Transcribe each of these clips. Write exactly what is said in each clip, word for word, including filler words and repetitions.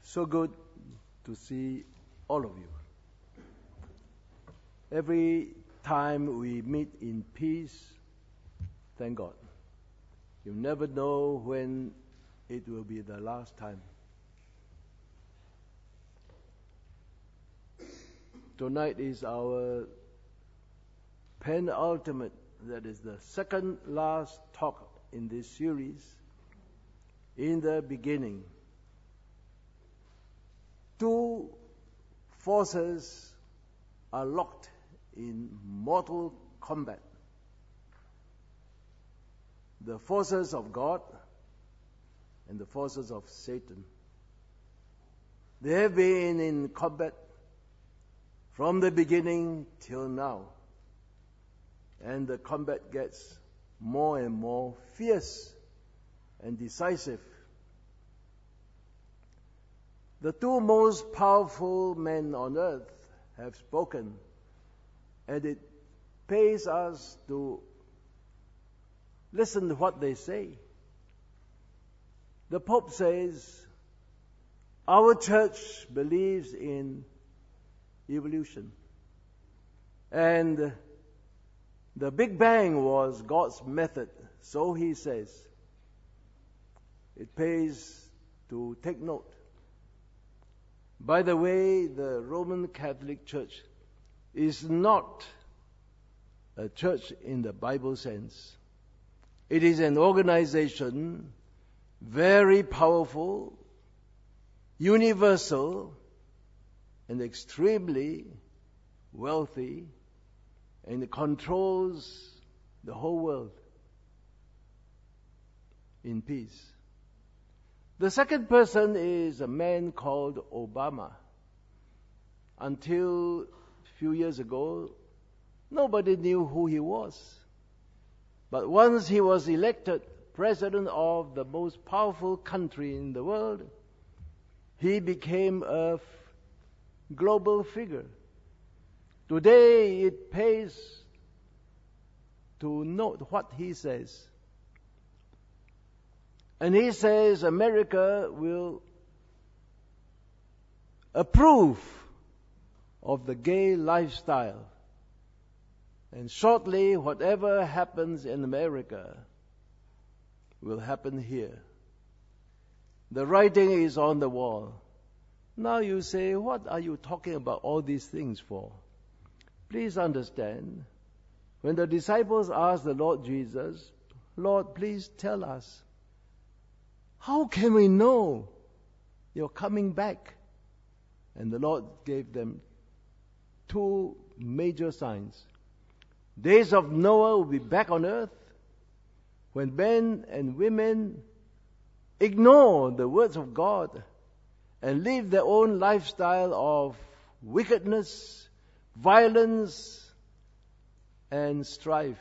So good to see all of you. Every time we meet in peace, thank God. You never know when it will be the last time. Tonight is our penultimate, that is the second last talk in this series. In the beginning, two forces are locked in mortal combat. The forces of God and the forces of Satan. They have been in combat from the beginning till now. And the combat gets more and more fierce and decisive. The two most powerful men on earth have spoken, and it pays us to listen to what they say. The Pope says, our church believes in evolution. And the Big Bang was God's method, so he says. It pays to take note. By the way, the Roman Catholic Church is not a church in the Bible sense. It is an organization, very powerful, universal, and extremely wealthy, and it controls the whole world in peace. The second person is a man called Obama. Until a few years ago, nobody knew who he was. But once he was elected president of the most powerful country in the world, he became a f- global figure. Today it pays to note what he says. And he says America will approve of the gay lifestyle. And shortly, whatever happens in America will happen here. The writing is on the wall. Now you say, what are you talking about all these things for? Please understand, when the disciples asked the Lord Jesus, Lord, please tell us, how can we know you're coming back? And the Lord gave them two major signs. Days of Noah will be back on earth when men and women ignore the words of God and live their own lifestyle of wickedness, violence, and strife.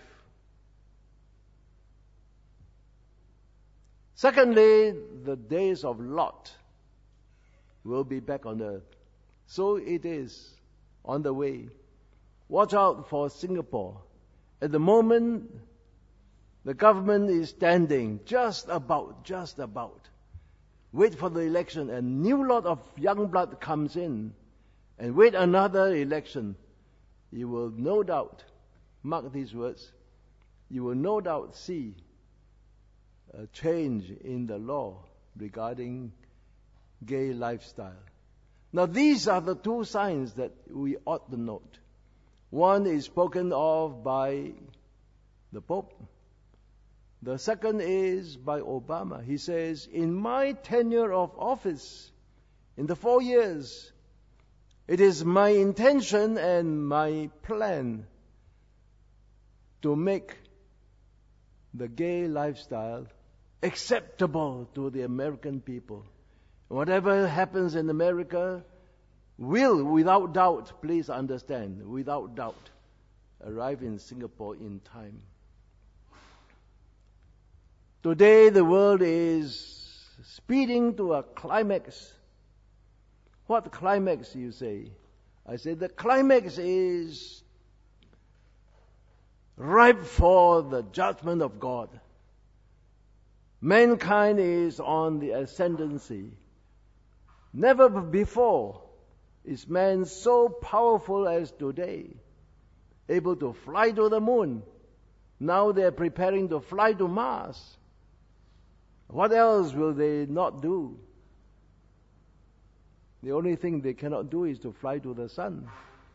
Secondly, the days of Lot will be back on earth. So it is on the way. Watch out for Singapore. At the moment, the government is standing just about, just about. Wait for the election, a new lot of young blood comes in. And wait another election. You will no doubt, mark these words, you will no doubt see a change in the law regarding gay lifestyle. Now these are the two signs that we ought to note. One is spoken of by the Pope. The second is by Obama. He says, in my tenure of office, in the four years, it is my intention and my plan to make the gay lifestyle acceptable to the American people. Whatever happens in America will, without doubt, please understand, without doubt, arrive in Singapore in time. Today the world is speeding to a climax. What climax, you say? I say the climax is ripe for the judgment of God. Mankind is on the ascendancy. Never before is man so powerful as today, able to fly to the moon. Now they are preparing to fly to Mars. What else will they not do? The only thing they cannot do is to fly to the sun.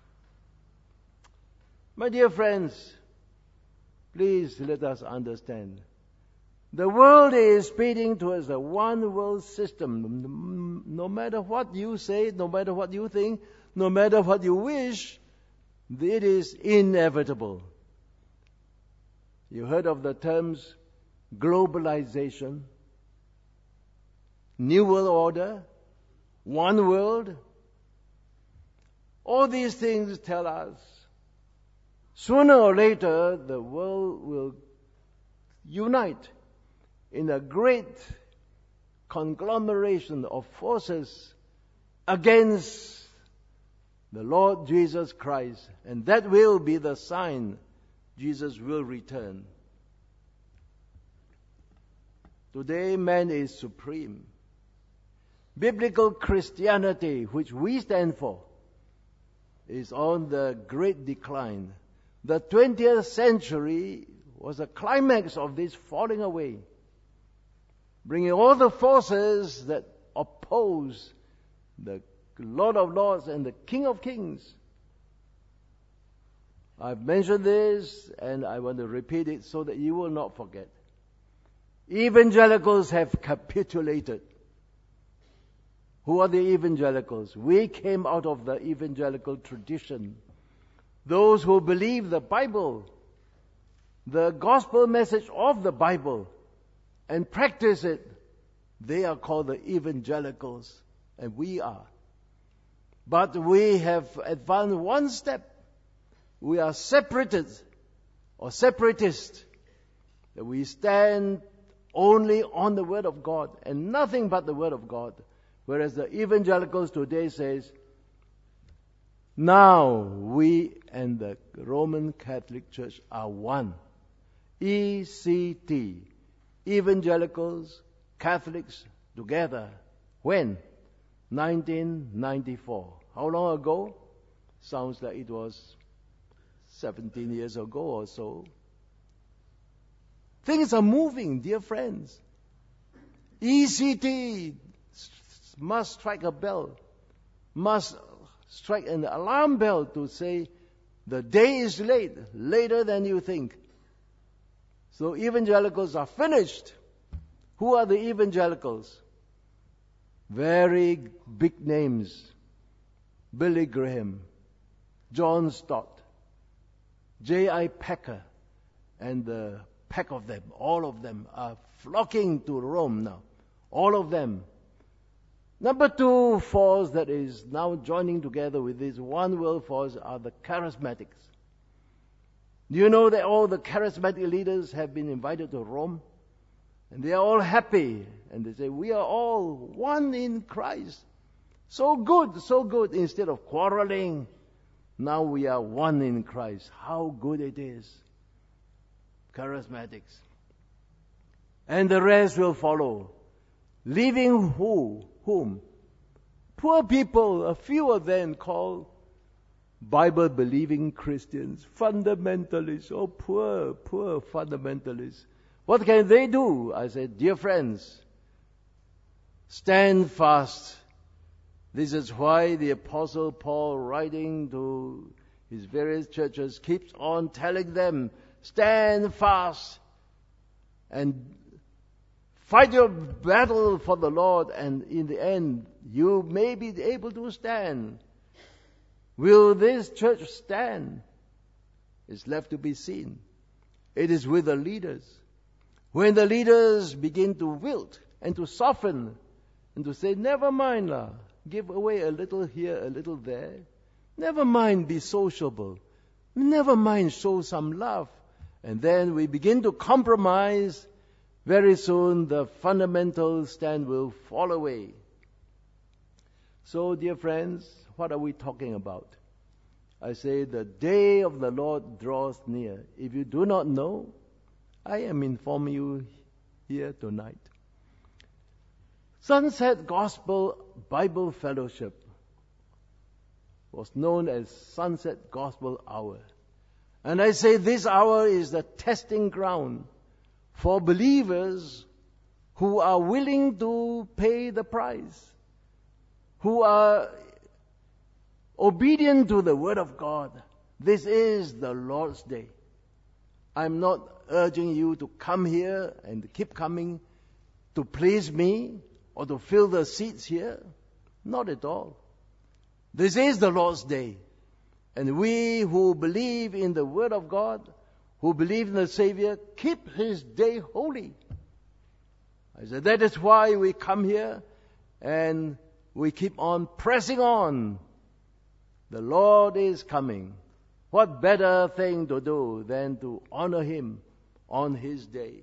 My dear friends, please let us understand. The world is speeding towards a one-world system. No matter what you say, no matter what you think, no matter what you wish, it is inevitable. You heard of the terms globalization, New World Order, One World. All these things tell us sooner or later the world will unite in a great conglomeration of forces against the Lord Jesus Christ. And that will be the sign Jesus will return. Today man is supreme. Biblical Christianity, which we stand for, is on the great decline. The twentieth century was a climax of this falling away, bringing all the forces that oppose the Lord of Lords and the King of Kings. I've mentioned this and I want to repeat it so that you will not forget. Evangelicals have capitulated. Who are the evangelicals? We came out of the evangelical tradition. Those who believe the Bible, the gospel message of the Bible, and practice it, they are called the evangelicals, and we are. But we have advanced one step. We are separated, or separatist. That we stand only on the Word of God, and nothing but the Word of God. Whereas the evangelicals today says, now we and the Roman Catholic Church are one. E C T. Evangelicals, Catholics together. When? nineteen ninety-four. How long ago? Sounds like it was seventeen years ago or so. Things are moving, dear friends. E C T must strike a bell, must strike an alarm bell to say the day is late, later than you think. So evangelicals are finished. Who are the evangelicals? Very big names. Billy Graham, John Stott, J I Packer, and the pack of them, all of them are flocking to Rome now. All of them. Number two force that is now joining together with this one world force are the charismatics. Do you know that all the charismatic leaders have been invited to Rome? And they are all happy. And they say, we are all one in Christ. So good, so good. Instead of quarreling, now we are one in Christ. How good it is. Charismatics. And the rest will follow. Leaving who? Whom? Poor people, a few of them called Bible-believing Christians, fundamentalists. Oh, poor, poor fundamentalists. What can they do? I said, dear friends, stand fast. This is why the Apostle Paul, writing to his various churches, keeps on telling them, stand fast and fight your battle for the Lord, and in the end, you may be able to stand. Will this church stand? It's left to be seen. It is with the leaders. When the leaders begin to wilt and to soften and to say, never mind lah, give away a little here, a little there. Never mind, be sociable. Never mind, show some love. And then we begin to compromise. Very soon the fundamental stand will fall away. So, dear friends, what are we talking about? I say the day of the Lord draws near. If you do not know, I am informing you here tonight. Sunset Gospel Bible Fellowship was known as Sunset Gospel Hour. And I say this hour is the testing ground for believers who are willing to pay the price, who are obedient to the Word of God. This is the Lord's Day. I'm not urging you to come here and keep coming to please me or to fill the seats here. Not at all. This is the Lord's Day. And we who believe in the Word of God, who believe in the Savior, keep His day holy. I said, that is why we come here and we keep on pressing on. The Lord is coming. What better thing to do than to honor Him on His day?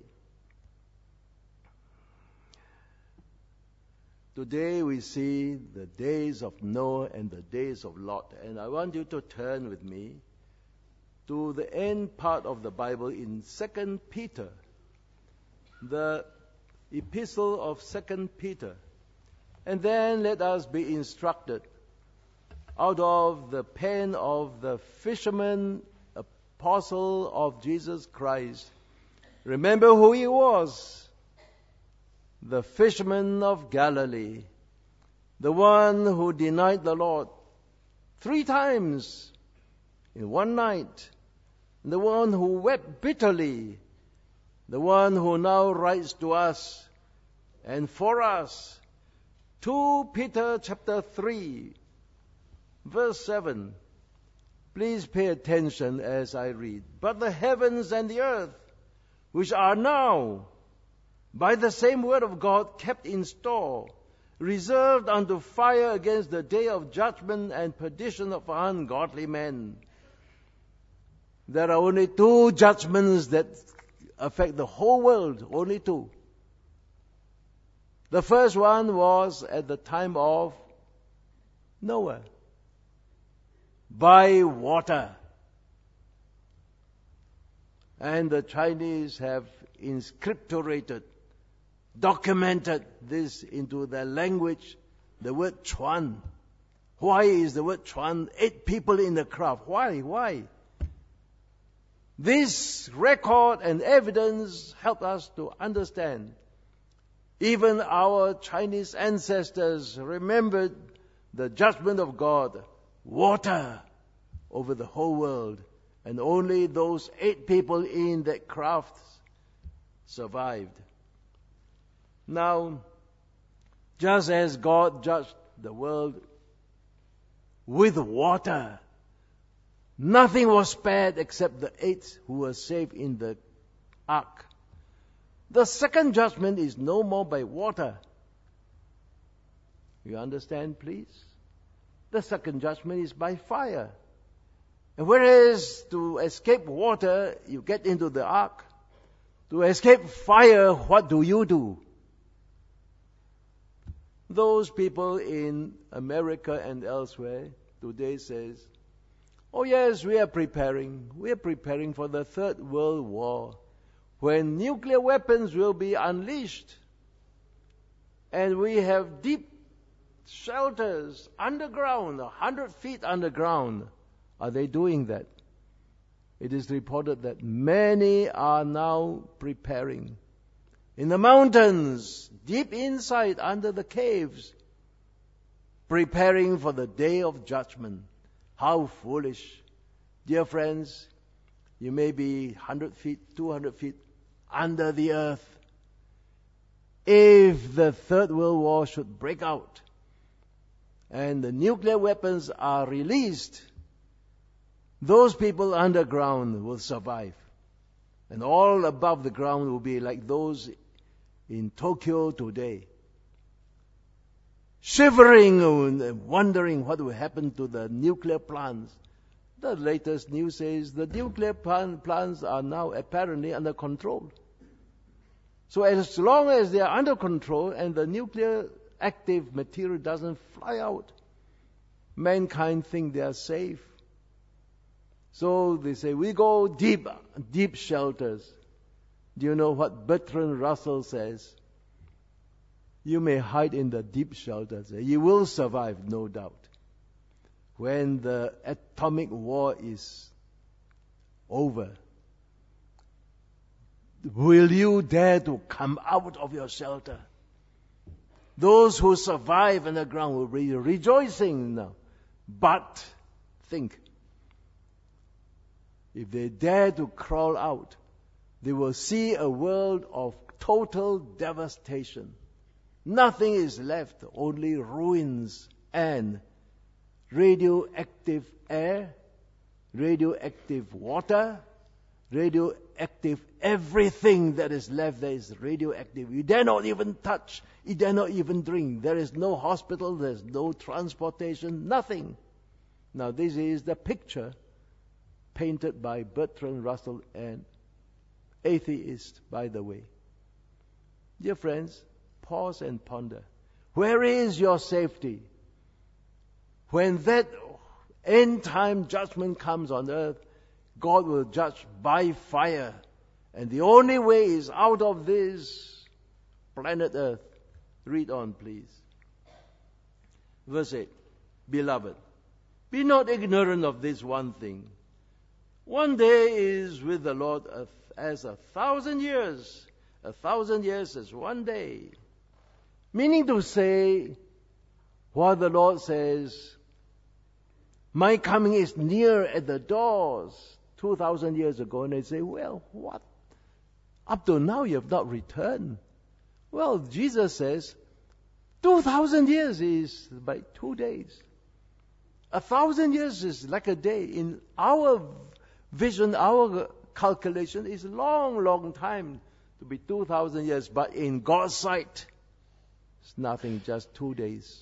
Today we see the days of Noah and the days of Lot. And I want you to turn with me to the end part of the Bible in Second Peter, the epistle of Second Peter. And then let us be instructed out of the pen of the fisherman, apostle of Jesus Christ. Remember who he was. The fisherman of Galilee, the one who denied the Lord three times in one night, the one who wept bitterly, the one who now writes to us and for us. Second Peter chapter three, verse seven. Please pay attention as I read. But the heavens and the earth, which are now by the same word of God kept in store, reserved unto fire against the day of judgment and perdition of ungodly men. There are only two judgments that affect the whole world, only two. The first one was at the time of Noah, by water. And the Chinese have inscripturated, documented this into their language, the word chuan. Why is the word chuan? Eight people in the craft. Why? Why? This record and evidence help us to understand. Even our Chinese ancestors remembered the judgment of God, water over the whole world, and only those eight people in that craft survived. Now, just as God judged the world with water, nothing was spared except the eight who were saved in the ark. The second judgment is no more by water. You understand, please? The second judgment is by fire. And whereas to escape water, you get into the ark. To escape fire, what do you do? Those people in America and elsewhere today says, oh yes, we are preparing. We are preparing for the Third World War, when nuclear weapons will be unleashed. And we have deep shelters underground, a hundred feet underground. Are they doing that? It is reported that many are now preparing. In the mountains, deep inside, under the caves, preparing for the day of judgment. How foolish. Dear friends, you may be one hundred feet, two hundred feet under the earth. If the Third World War should break out and the nuclear weapons are released, those people underground will survive. And all above the ground will be like those in Tokyo today, shivering and wondering what will happen to the nuclear plants. The latest news says the nuclear plant, plants are now apparently under control. So as long as they are under control and the nuclear active material doesn't fly out, mankind think they are safe. So they say, we go deep, deep shelters. Do you know what Bertrand Russell says? You may hide in the deep shelters. You will survive, no doubt. When the atomic war is over, will you dare to come out of your shelter? Those who survive on the ground will be rejoicing now. But think, if they dare to crawl out, they will see a world of total devastation. Nothing is left, only ruins and radioactive air, radioactive water, radioactive everything that is left there is radioactive. You dare not even touch, you dare not even drink. There is no hospital, there is no transportation, nothing. Now this is the picture painted by Bertrand Russell, an atheist, by the way. Dear friends, pause and ponder. Where is your safety? When that end time judgment comes on earth, God will judge by fire. And the only way is out of this planet earth. Read on, please. Verse eight. Beloved, be not ignorant of this one thing. One day is with the Lord as a thousand years. A thousand years is one day. Meaning to say, what the Lord says, my coming is near at the doors. Two thousand years ago, and they say, well, what? Up to now you have not returned. Well, Jesus says, two thousand years is by two days. A thousand years is like a day. In our vision, our calculation is a long, long time to be two thousand years. But in God's sight, it's nothing, just two days.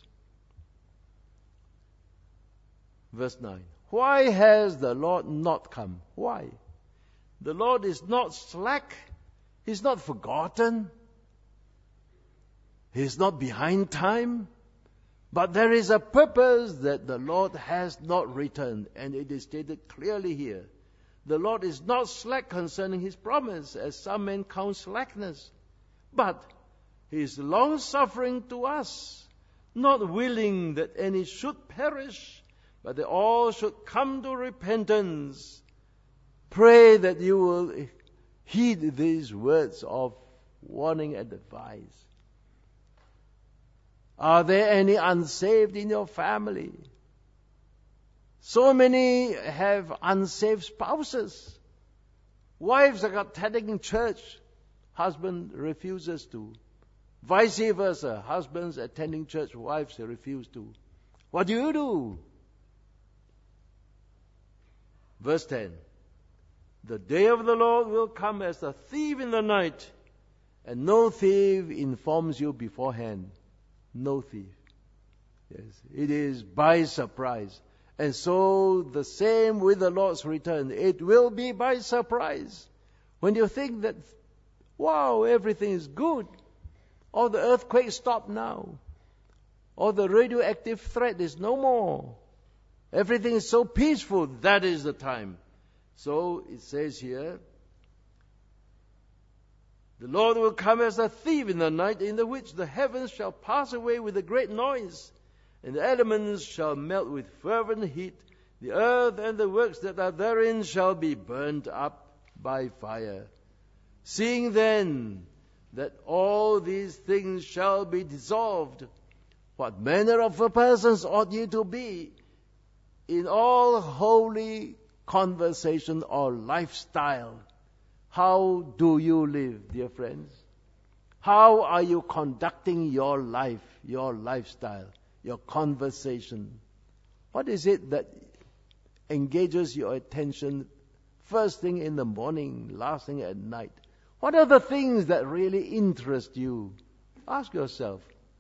Verse nine. Why has the Lord not come? Why? The Lord is not slack. He's not forgotten. He's not behind time. But there is a purpose that the Lord has not returned. And it is stated clearly here. The Lord is not slack concerning His promise, as some men count slackness. But He is long-suffering to us, not willing that any should perish, but that all should come to repentance. Pray that you will heed these words of warning and advice. Are there any unsaved in your family? So many have unsaved spouses. Wives are attending church, husband refuses to. Vice versa, husbands attending church, wives refuse to. What do you do? Verse ten. The day of the Lord will come as a thief in the night, and no thief informs you beforehand. No thief. Yes, it is by surprise. And so the same with the Lord's return. It will be by surprise. When you think that, wow, everything is good, or the earthquake stopped now, or the radioactive threat is no more, everything is so peaceful, that is the time. So it says here, the Lord will come as a thief in the night, in the which the heavens shall pass away with a great noise, and the elements shall melt with fervent heat. The earth and the works that are therein shall be burnt up by fire. Seeing then that all these things shall be dissolved, what manner of persons ought ye to be in all holy conversation or lifestyle? How do you live, dear friends? How are you conducting your life, your lifestyle, your conversation? What is it that engages your attention first thing in the morning, last thing at night? What are the things that really interest you? Ask yourself.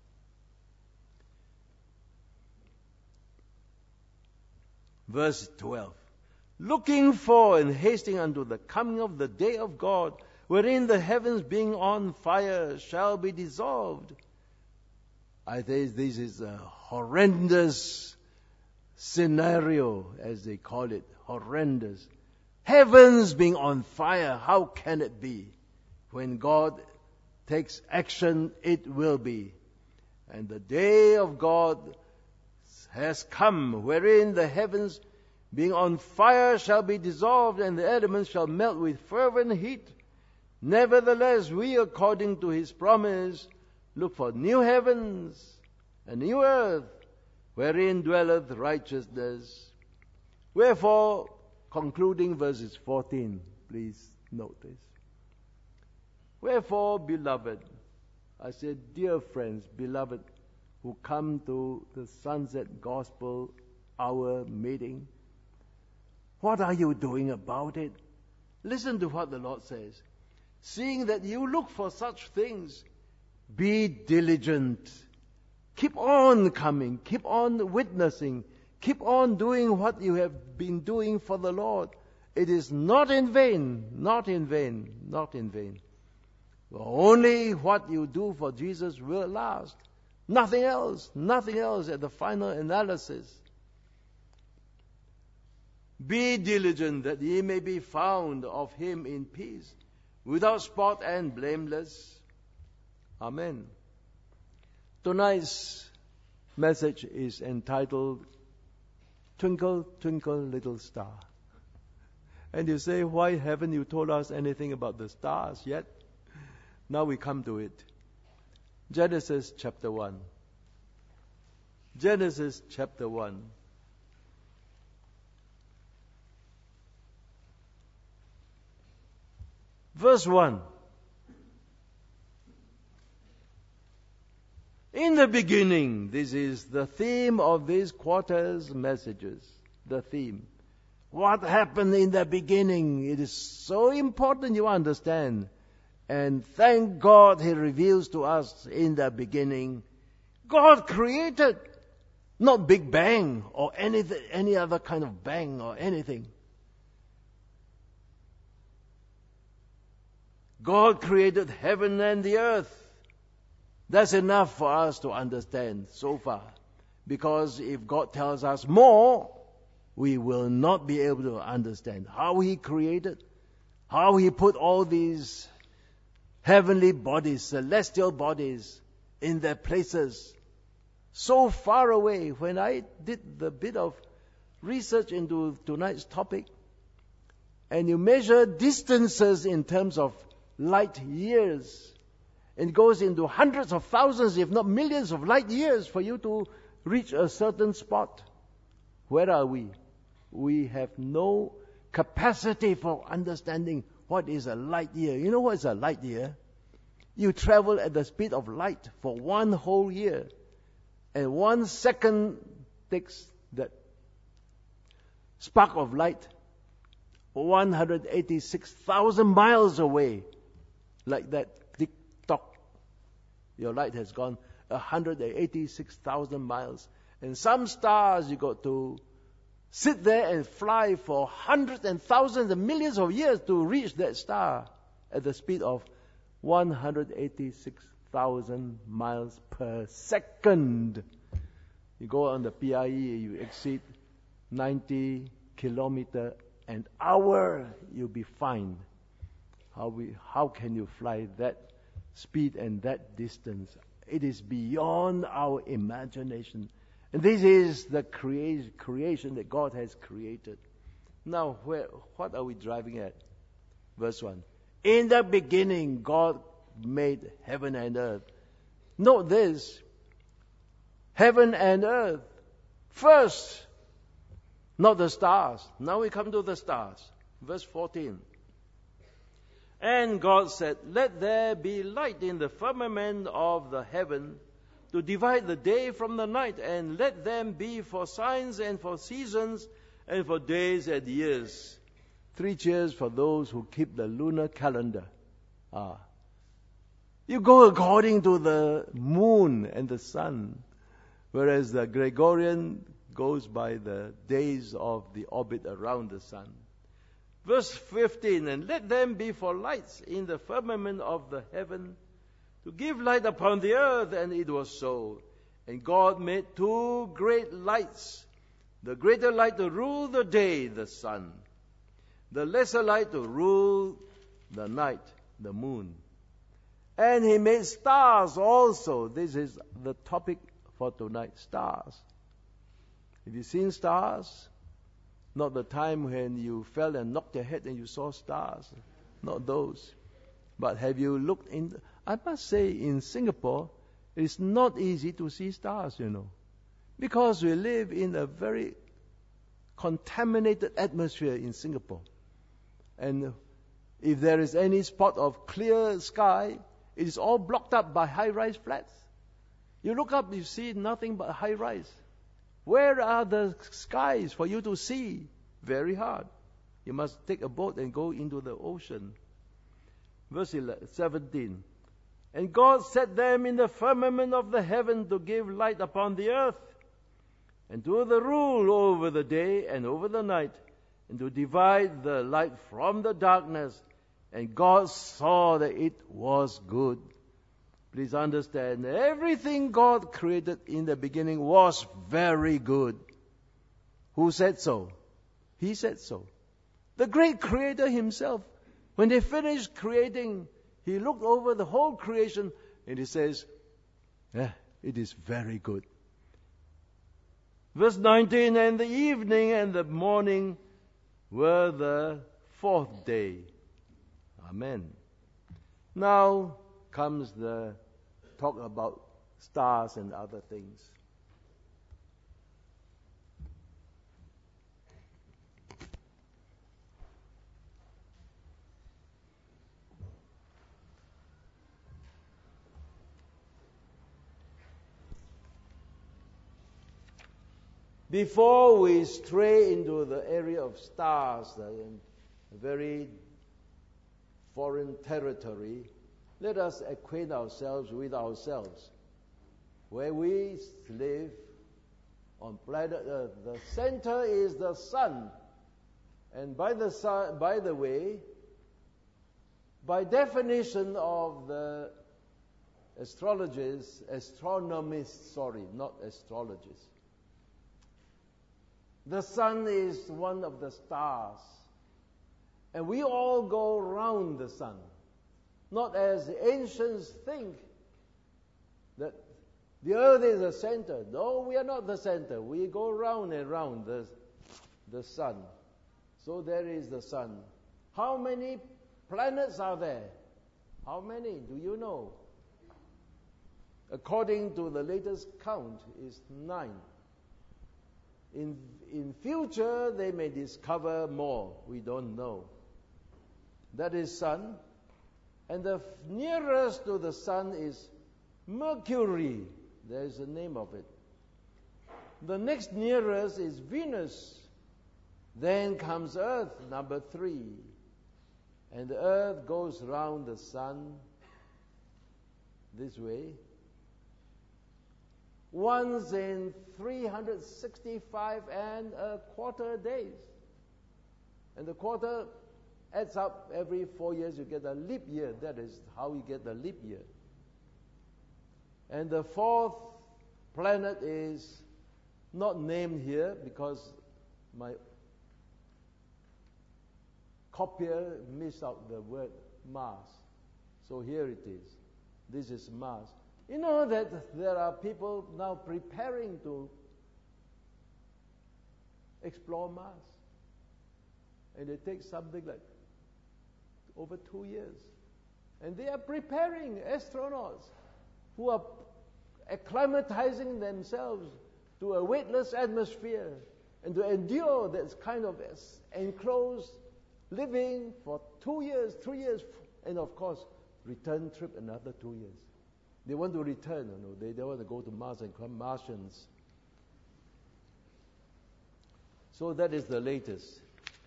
Verse twelve. Looking for and hasting unto the coming of the day of God, wherein the heavens being on fire shall be dissolved. I think this is a horrendous scenario, as they call it. Horrendous. Heavens being on fire, how can it be? When God takes action, it will be. And the day of God has come, wherein the heavens, being on fire, shall be dissolved, and the elements shall melt with fervent heat. Nevertheless, we, according to his promise, look for new heavens and new earth, wherein dwelleth righteousness. Wherefore, concluding verses fourteen, please note this. Wherefore, beloved, I said, dear friends, beloved, who come to the Sunset Gospel Hour meeting, what are you doing about it? Listen to what the Lord says. Seeing that you look for such things, be diligent. Keep on coming. Keep on witnessing. Keep on doing what you have been doing for the Lord. It is not in vain. Not in vain. Not in vain. Only what you do for Jesus will last. Nothing else. Nothing else at the final analysis. Be diligent that ye may be found of him in peace, without spot and blameless. Amen. Tonight's message is entitled, Twinkle, Twinkle, Little Star. And you say, why haven't you told us anything about the stars yet? Now we come to it. Genesis chapter one. Genesis chapter one. Verse one. In the beginning, this is the theme of this quarter's messages. The theme. What happened in the beginning? It is so important you understand. And thank God He reveals to us in the beginning. God created, not Big Bang or anything, any other kind of bang or anything. God created heaven and the earth. That's enough for us to understand so far. Because if God tells us more, we will not be able to understand how He created, how He put all these heavenly bodies, celestial bodies in their places so far away. When I did the bit of research into tonight's topic, and you measure distances in terms of light years, it goes into hundreds of thousands, if not millions of light years for you to reach a certain spot. Where are we? We have no capacity for understanding what is a light year. You know what is a light year? You travel at the speed of light for one whole year. And one second takes that spark of light one hundred eighty-six thousand miles away. Like that. Your light has gone one hundred eighty-six thousand miles. And some stars you got to sit there and fly for hundreds and thousands and millions of years to reach that star at the speed of one hundred eighty-six thousand miles per second. You go on the P I E, you exceed ninety kilometers an hour, you'll be fined. How we, how can you fly that speed and that distance? It is beyond our imagination. And this is the crea- creation that God has created. Now, where, what are we driving at? Verse one. In the beginning, God made heaven and earth. Note this. Heaven and earth. First, not the stars. Now we come to the stars. Verse fourteen. And God said, let there be light in the firmament of the heaven to divide the day from the night, and let them be for signs and for seasons and for days and years. Three cheers for those who keep the lunar calendar. Ah. You go according to the moon and the sun, whereas the Gregorian goes by the days of the orbit around the sun. Verse fifteen, and let them be for lights in the firmament of the heaven, to give light upon the earth, and it was so. And God made two great lights, the greater light to rule the day, the sun, the lesser light to rule the night, the moon. And He made stars also. This is the topic for tonight, stars. Have you seen stars? Not the time when you fell and knocked your head and you saw stars. Not those. But have you looked in? I must say, in Singapore, it's not easy to see stars, you know. Because we live in a very contaminated atmosphere in Singapore. And if there is any spot of clear sky, it is all blocked up by high-rise flats. You look up, you see nothing but high-rise. Where are the skies for you to see? Very hard. You must take a boat and go into the ocean. Verse seventeen. And God set them in the firmament of the heaven to give light upon the earth, and to the rule over the day and over the night, and to divide the light from the darkness. And God saw that it was good. Please understand, everything God created in the beginning was very good. Who said so? He said so. The great Creator Himself, when He finished creating, He looked over the whole creation and He says, eh, it is very good. Verse nineteen, and the evening and the morning were the fourth day. Amen. Now comes the talk about stars and other things. Before we stray into the area of stars, a very foreign territory, let us acquaint ourselves with ourselves. Where we live on planet Earth, the center is the sun. And by the sun, by the way, by definition of the astrologists, astronomists, sorry, not astrologists, the sun is one of the stars. And we all go round the sun. Not as the ancients think that the earth is the center. No, we are not the center. We go round and round the, the sun. So there is the sun. How many planets are there? How many? Do you know? According to the latest count, is nine. In, in future, they may discover more. We don't know. That is sun. And the nearest to the sun is Mercury. There is a name of it. The next nearest is Venus. Then comes Earth, number three. And the Earth goes round the sun this way. Once in three hundred sixty-five and a quarter days. And the quarter adds up every four years. You get a leap year. That is how you get the leap year. And the fourth planet is not named here because my copier missed out the word Mars. So here it is. This is Mars. You know that there are people now preparing to explore Mars. And it takes something like over two years. And they are preparing astronauts who are acclimatizing themselves to a weightless atmosphere and to endure that kind of enclosed living for two years, three years, and of course, return trip another two years. They want to return, you know. They don't want to go to Mars and become Martians. So that is the latest.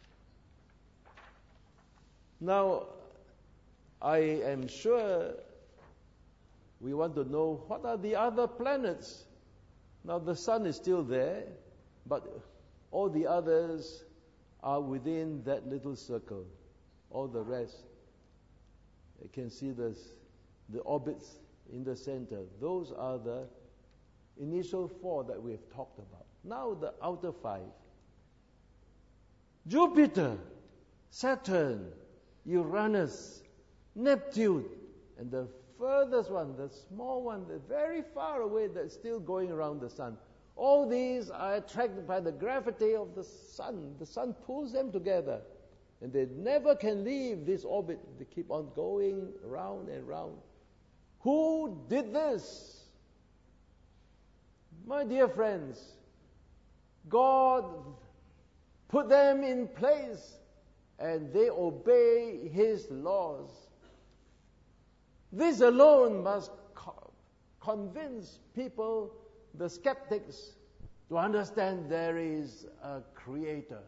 Now, I am sure we want to know what are the other planets. Now, the sun is still there, but all the others are within that little circle. All the rest, you can see this, the orbits in the center. Those are the initial four that we have talked about. Now the outer five. Jupiter, Saturn, Uranus, Neptune, and the furthest one, the small one, the very far away that's still going around the sun. All these are attracted by the gravity of the sun. The sun pulls them together. And they never can leave this orbit. They keep on going round and round. Who did this? My dear friends, God put them in place and they obey His laws. This alone must co- convince people, the skeptics, to understand there is a Creator.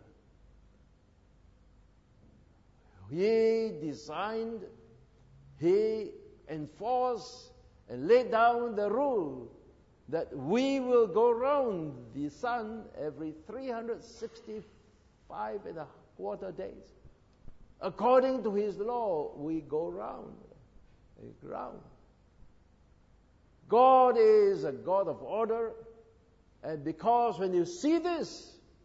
He designed, He enforced and laid down the rule that we will go round the sun every three hundred sixty-five and a quarter days. According to His law, we go round, round. God is a God of order, and because when you see this,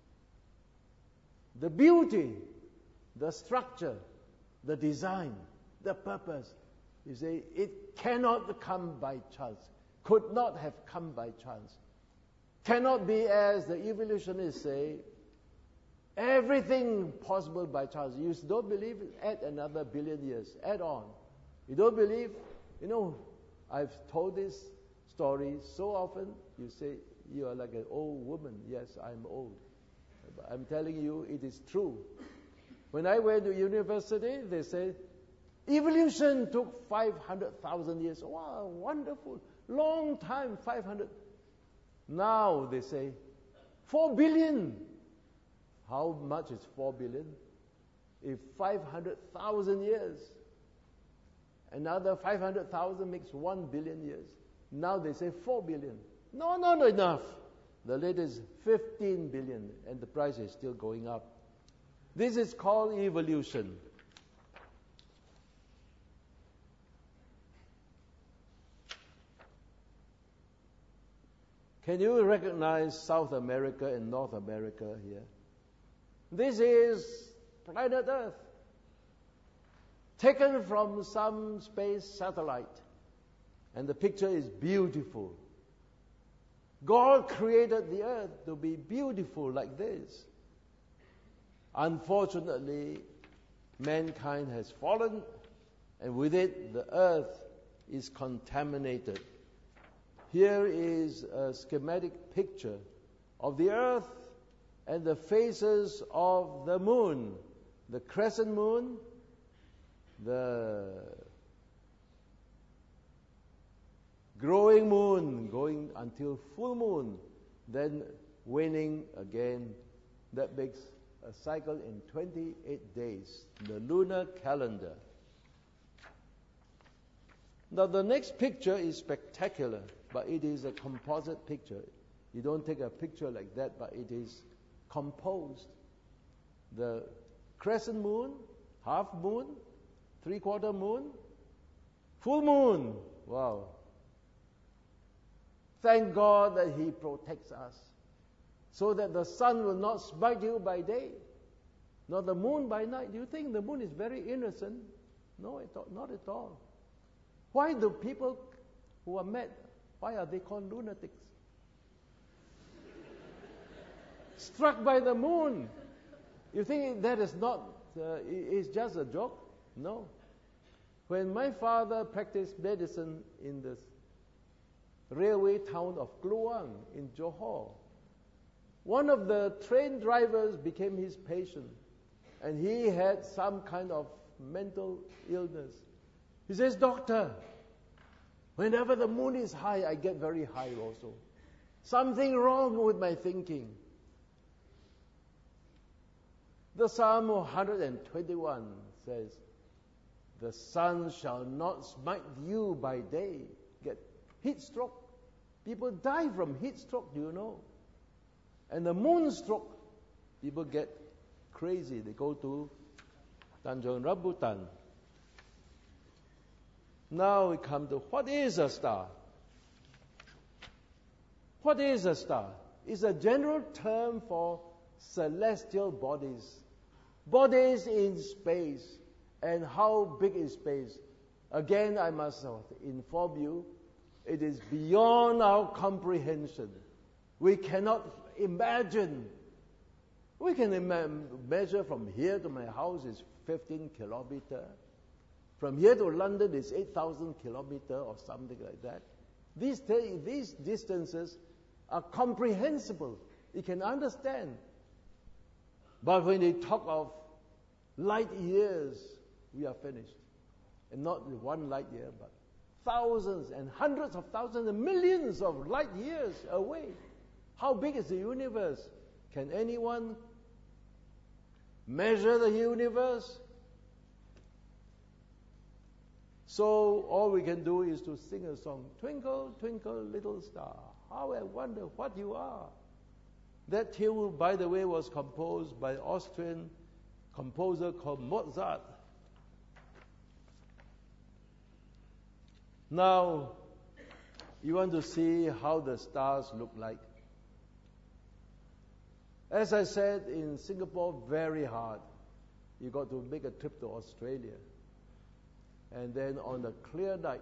the beauty, the structure, the design, the purpose, you say, it cannot come by chance. Could not have come by chance. Cannot be, as the evolutionists say, everything possible by chance. You don't believe it? Add another billion years. Add on. You don't believe? You know, I've told this story so often. You say, you are like an old woman. Yes, I'm old. But I'm telling you, it is true. When I went to university, they said, evolution took five hundred thousand years. Wow, wonderful. Long time, five hundred. Now they say, four billion. How much is four billion? If five hundred thousand years, another five hundred thousand makes one billion years. Now they say four billion. No, not enough. The latest fifteen billion, and the price is still going up. This is called evolution. Can you recognize South America and North America here? This is planet Earth, taken from some space satellite. And the picture is beautiful. God created the earth to be beautiful like this. Unfortunately, mankind has fallen, and with it, the earth is contaminated. Here is a schematic picture of the earth and the phases of the moon. The crescent moon, the growing moon going until full moon, then waning again. That makes a cycle in twenty-eight days, the lunar calendar. Now the next picture is spectacular, but it is a composite picture. You don't take a picture like that, but it is composed. The crescent moon, half moon, three-quarter moon, full moon. Wow. Thank God that He protects us, so that the sun will not smite you by day, nor the moon by night. Do you think the moon is very innocent? No, not at all. Why do people who are mad, why are they called lunatics? Struck by the moon. You think that is not, uh, is just a joke? No. When my father practiced medicine in the railway town of Kluang in Johor, one of the train drivers became his patient, and he had some kind of mental illness. He says, "Doctor, whenever the moon is high, I get very high also. Something wrong with my thinking." The Psalm one hundred twenty-one says, "The sun shall not smite you by day." Get heat stroke. People die from heat stroke, do you know? And the moon stroke, people get crazy. They go to Tanjung Rambutan. Now we come to, what is a star? What is a star? It's a general term for celestial bodies. Bodies in space. And how big is space? Again, I must inform you, it is beyond our comprehension. We cannot imagine. We can ima- measure from here to my house is fifteen kilometers. From here to London is eight thousand kilometers or something like that. These, these distances are comprehensible. You can understand. But when they talk of light years, we are finished. And not one light year, but thousands and hundreds of thousands and millions of light years away. How big is the universe? Can anyone measure the universe? So all we can do is to sing a song, Twinkle, Twinkle, Little Star, how I wonder what you are. That tune, by the way, was composed by an Austrian composer called Mozart. Now, you want to see how the stars look like. As I said, in Singapore, very hard. You got to make a trip to Australia. And then on a clear night,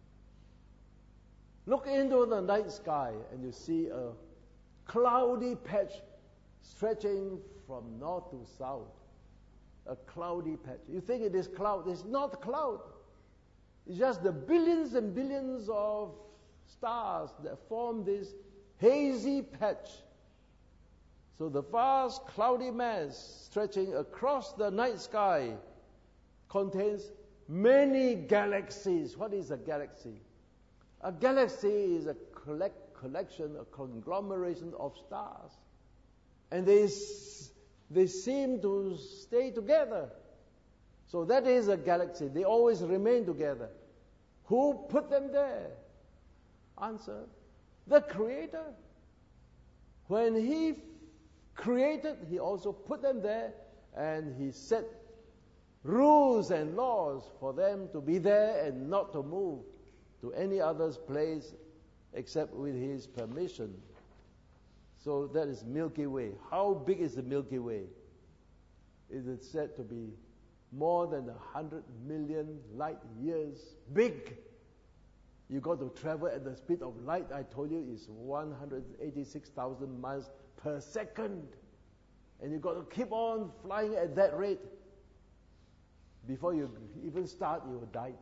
look into the night sky and you see a cloudy patch stretching from north to south. A cloudy patch. You think it is cloud. It's not cloud. It's just the billions and billions of stars that form this hazy patch. So the vast cloudy mass stretching across the night sky contains many galaxies. What is a galaxy? A galaxy is a collect, collection, a conglomeration of stars. And they, they seem to stay together. So that is a galaxy. They always remain together. Who put them there? Answer, the Creator. When He created, He also put them there, and He set rules and laws for them to be there and not to move to any other place except with His permission. So that is Milky Way. How big is the Milky Way? It is said to be more than a hundred million light years big. You got to travel at the speed of light. I told you is one hundred eighty-six thousand miles per second. And you got to keep on flying at that rate. Before you even start, you will die.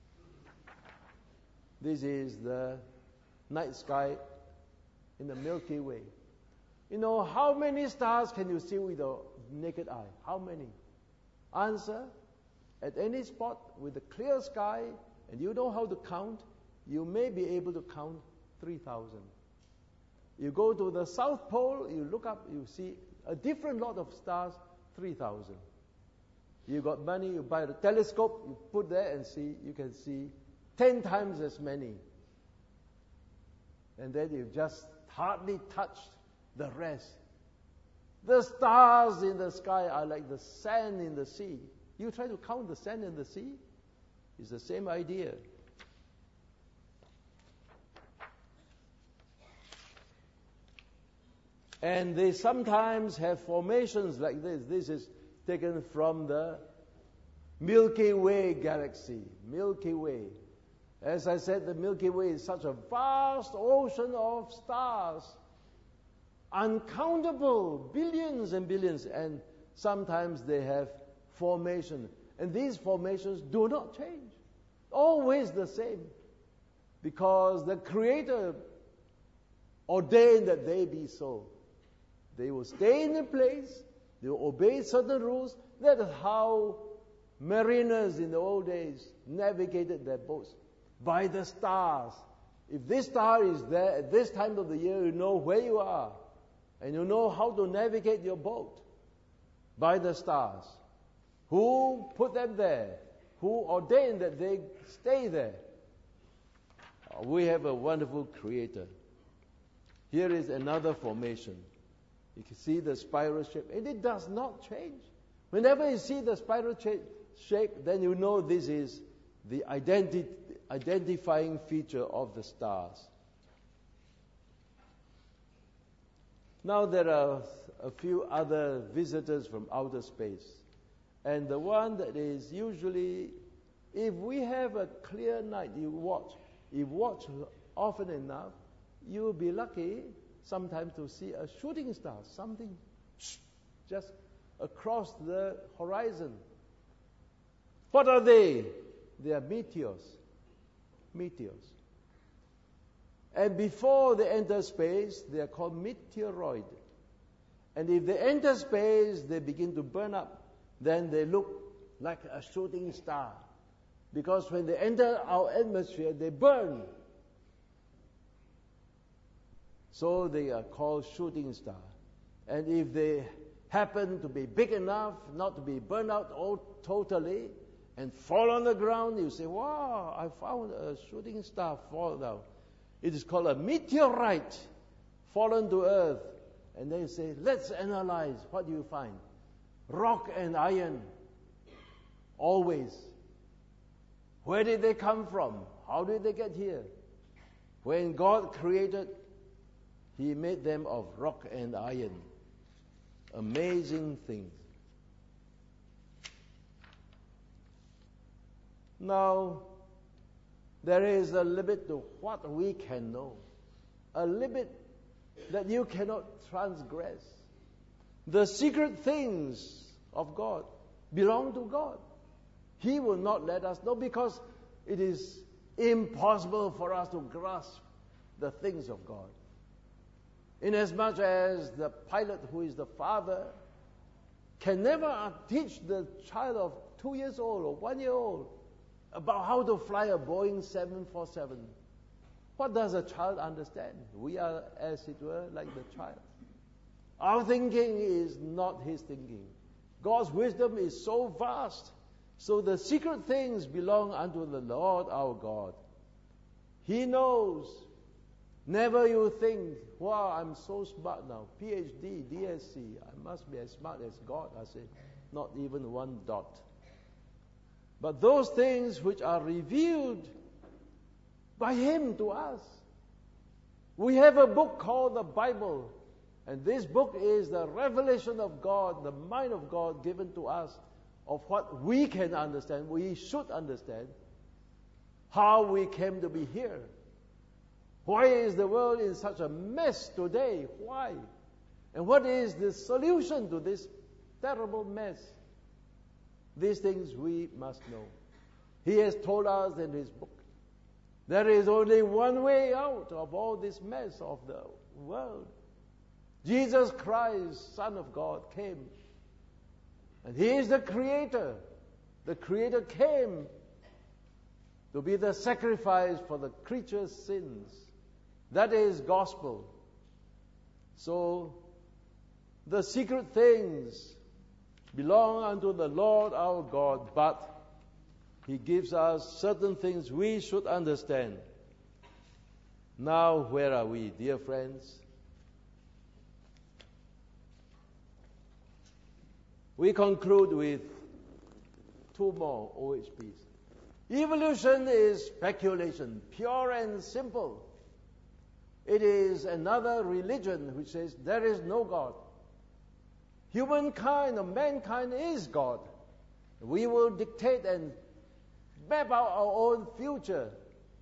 This is the night sky in the Milky Way. You know, how many stars can you see with the naked eye? How many? Answer, at any spot with a clear sky, and you know how to count, you may be able to count three thousand. You go to the South Pole, you look up, you see a different lot of stars, three thousand. You got money, you buy the telescope, you put there and see, you can see ten times as many. And then you've just hardly touched the rest. The stars in the sky are like the sand in the sea. You try to count the sand in the sea, it's the same idea. And they sometimes have formations like this. This is taken from the Milky Way galaxy. Milky Way. As I said, the Milky Way is such a vast ocean of stars. Uncountable, billions and billions. And sometimes they have formation. And these formations do not change. Always the same. Because the Creator ordained that they be so. They will stay in a place, they will obey certain rules. That is how mariners in the old days navigated their boats. By the stars. If this star is there at this time of the year, you know where you are. And you know how to navigate your boat. By the stars. Who put them there? Who ordained that they stay there? We have a wonderful Creator. Here is another formation. You can see the spiral shape, and it does not change. Whenever you see the spiral shape, then you know this is the identi- identifying feature of the stars. Now there are a few other visitors from outer space. And the one that is usually If we have a clear night, you watch. If you watch often enough, you'll be lucky sometimes to see a shooting star, something just across the horizon. What are they? They are meteors. Meteors. And before they enter space, they are called meteoroid. And if they enter space, they begin to burn up. Then they look like a shooting star. Because when they enter our atmosphere, they burn. So they are called shooting star. And if they happen to be big enough not to be burned out all totally and fall on the ground, you say, wow, I found a shooting star fall down. It is called a meteorite fallen to earth. And then you say, let's analyze. What do you find? Rock and iron. Always. Where did they come from? How did they get here? When God created, He made them of rock and iron. Amazing things. Now, there is a limit to what we can know. A limit that you cannot transgress. The secret things of God belong to God. He will not let us know because it is impossible for us to grasp the things of God. Inasmuch as the pilot who is the father can never teach the child of two years old or one year old about how to fly a Boeing seven forty-seven. What does a child understand? We are, as it were, like the child. Our thinking is not his thinking. God's wisdom is so vast. So the secret things belong unto the Lord our God. He knows. Never you think, wow, I'm so smart now. P H D, D S C, I must be as smart as God. I say, not even one dot. But those things which are revealed by Him to us. We have a book called the Bible. And this book is the revelation of God, the mind of God given to us of what we can understand, we should understand, how we came to be here. Why is the world in such a mess today? Why? And what is the solution to this terrible mess? These things we must know. He has told us in His book. There is only one way out of all this mess of the world. Jesus Christ, Son of God, came. And He is the Creator. The Creator came to be the sacrifice for the creature's sins. That is gospel. So, the secret things belong unto the Lord our God, but He gives us certain things we should understand. Now, where are we, dear friends? We conclude with two more O H Ps. Evolution is speculation, pure and simple. It is another religion which says there is no God. Humankind or mankind is God. We will dictate and map out our own future.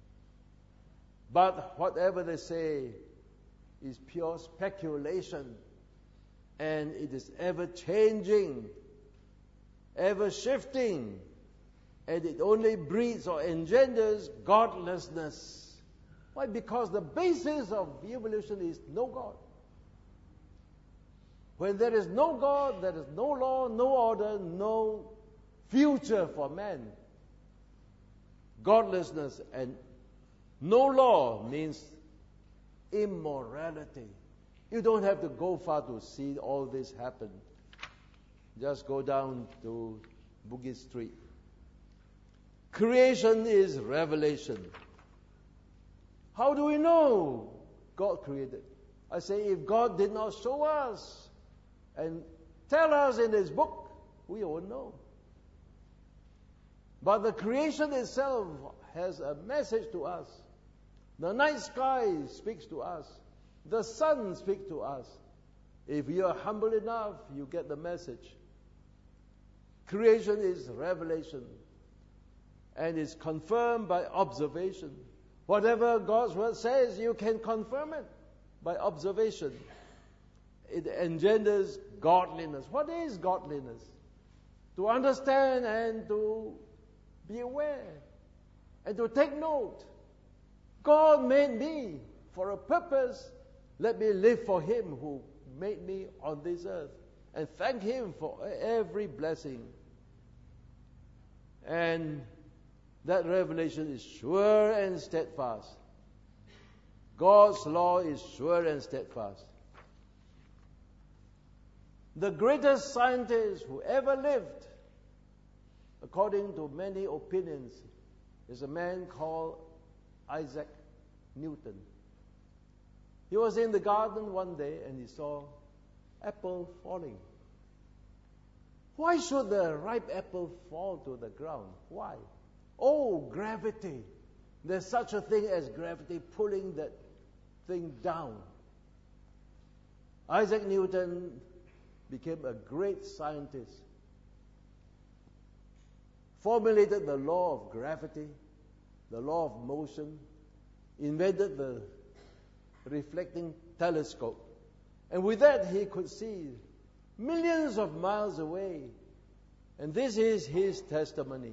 But whatever they say is pure speculation. And it is ever changing, ever shifting. And it only breeds or engenders godlessness. Why? Because the basis of evolution is no God. When there is no God, there is no law, no order, no future for man. Godlessness and no law means immorality. You don't have to go far to see all this happen. Just go down to Bugis Street. Creation is revelation. How do we know God created? I say, if God did not show us and tell us in His book, we won't know. But the creation itself has a message to us. The night sky speaks to us. The sun speaks to us. If you are humble enough, you get the message. Creation is revelation. and is confirmed by observation. Whatever God's word says, you can confirm it by observation. It engenders godliness. What is godliness? To understand and to be aware and to take note. God made me for a purpose. Let me live for Him who made me on this earth and thank Him for every blessing. And that revelation is sure and steadfast. God's law is sure and steadfast. The greatest scientist who ever lived, according to many opinions, is a man called Isaac Newton. He was in the garden one day and he saw apple falling. Why should the ripe apple fall to the ground? Why? Oh, gravity. There's such a thing as gravity pulling that thing down. Isaac Newton became a great scientist, formulated the law of gravity, the law of motion, invented the reflecting telescope. And with that, he could see millions of miles away. And this is his testimony.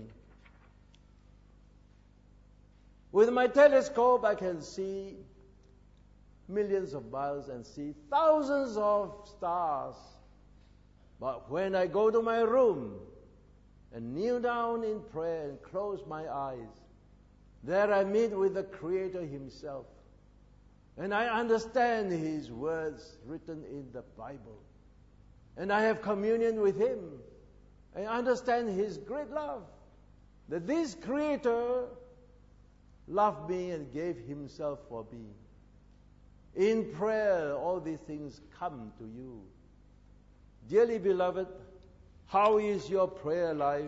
With my telescope, I can see millions of miles and see thousands of stars. But when I go to my room and kneel down in prayer and close my eyes, there I meet with the Creator Himself. And I understand His words written in the Bible. And I have communion with Him. I understand His great love. That this Creator loved me and gave Himself for me. In prayer, all these things come to you. Dearly beloved, how is your prayer life?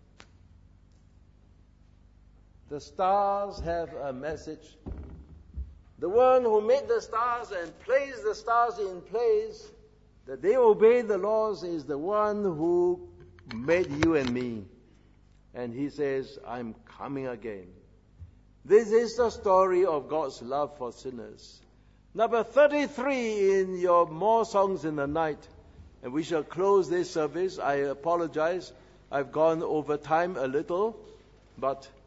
The stars have a message. The one who made the stars and placed the stars in place, that they obey the laws, is the one who made you and me. And He says, I'm coming again. This is the story of God's love for sinners. Number thirty-three in your More Songs in the Night. And we shall close this service. I apologize. I've gone over time a little, but